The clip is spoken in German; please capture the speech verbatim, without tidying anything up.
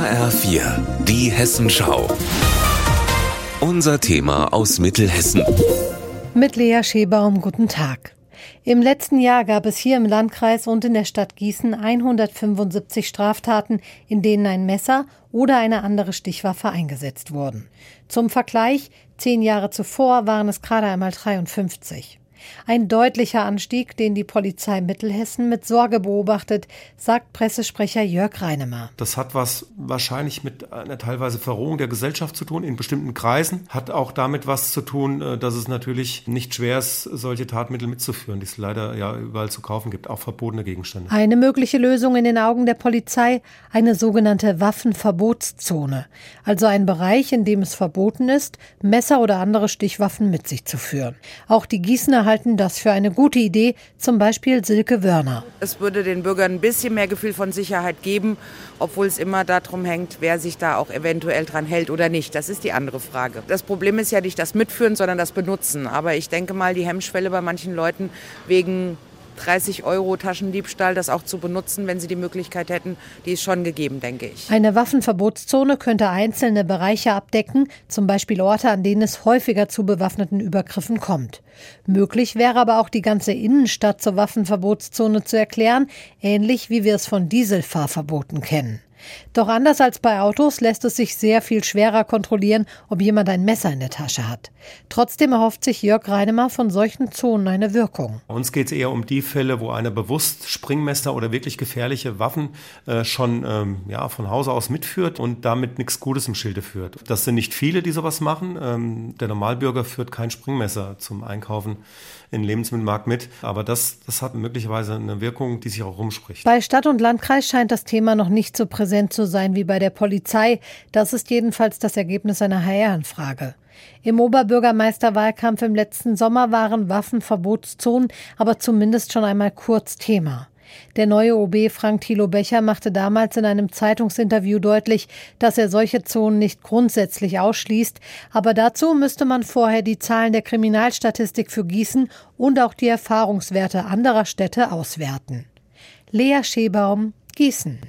H R vier, die Hessenschau. Unser Thema aus Mittelhessen. Mit Lea Schebaum, guten Tag. Im letzten Jahr gab es hier im Landkreis und in der Stadt Gießen hundertfünfundsiebzig Straftaten, in denen ein Messer oder eine andere Stichwaffe eingesetzt wurden. Zum Vergleich, zehn Jahre zuvor waren es gerade einmal dreiundfünfzig. Ein deutlicher Anstieg, den die Polizei Mittelhessen mit Sorge beobachtet, sagt Pressesprecher Jörg Reinemer. Das hat was wahrscheinlich mit einer teilweise Verrohung der Gesellschaft zu tun in bestimmten Kreisen. Hat auch damit was zu tun, dass es natürlich nicht schwer ist, solche Tatmittel mitzuführen, die es leider ja überall zu kaufen gibt, auch verbotene Gegenstände. Eine mögliche Lösung in den Augen der Polizei, eine sogenannte Waffenverbotszone. Also ein Bereich, in dem es verboten ist, Messer oder andere Stichwaffen mit sich zu führen. Auch die Gießener halten das für eine gute Idee, zum Beispiel Silke Wörner. Es würde den Bürgern ein bisschen mehr Gefühl von Sicherheit geben, obwohl es immer darum hängt, wer sich da auch eventuell dran hält oder nicht. Das ist die andere Frage. Das Problem ist ja nicht das Mitführen, sondern das Benutzen. Aber ich denke mal, die Hemmschwelle bei manchen Leuten wegen dreißig Euro Taschendiebstahl, das auch zu benutzen, wenn sie die Möglichkeit hätten, die ist schon gegeben, denke ich. Eine Waffenverbotszone könnte einzelne Bereiche abdecken, zum Beispiel Orte, an denen es häufiger zu bewaffneten Übergriffen kommt. Möglich wäre aber auch, die ganze Innenstadt zur Waffenverbotszone zu erklären, ähnlich wie wir es von Dieselfahrverboten kennen. Doch anders als bei Autos lässt es sich sehr viel schwerer kontrollieren, ob jemand ein Messer in der Tasche hat. Trotzdem erhofft sich Jörg Reinemer von solchen Zonen eine Wirkung. Bei uns geht es eher um die Fälle, wo einer bewusst Springmesser oder wirklich gefährliche Waffen äh, schon ähm, ja, von Hause aus mitführt und damit nichts Gutes im Schilde führt. Das sind nicht viele, die sowas machen. Ähm, der Normalbürger führt kein Springmesser zum Einkaufen in den Lebensmittelmarkt mit. Aber das, das hat möglicherweise eine Wirkung, die sich auch rumspricht. Bei Stadt und Landkreis scheint das Thema noch nicht so präsent zu sein wie bei der Polizei. Das ist jedenfalls das Ergebnis einer H R-Anfrage. Im Oberbürgermeisterwahlkampf im letzten Sommer waren Waffenverbotszonen aber zumindest schon einmal kurz Thema. Der neue O B Frank Thilo Becher machte damals in einem Zeitungsinterview deutlich, dass er solche Zonen nicht grundsätzlich ausschließt, aber dazu müsste man vorher die Zahlen der Kriminalstatistik für Gießen und auch die Erfahrungswerte anderer Städte auswerten. Lea Schebaum, Gießen.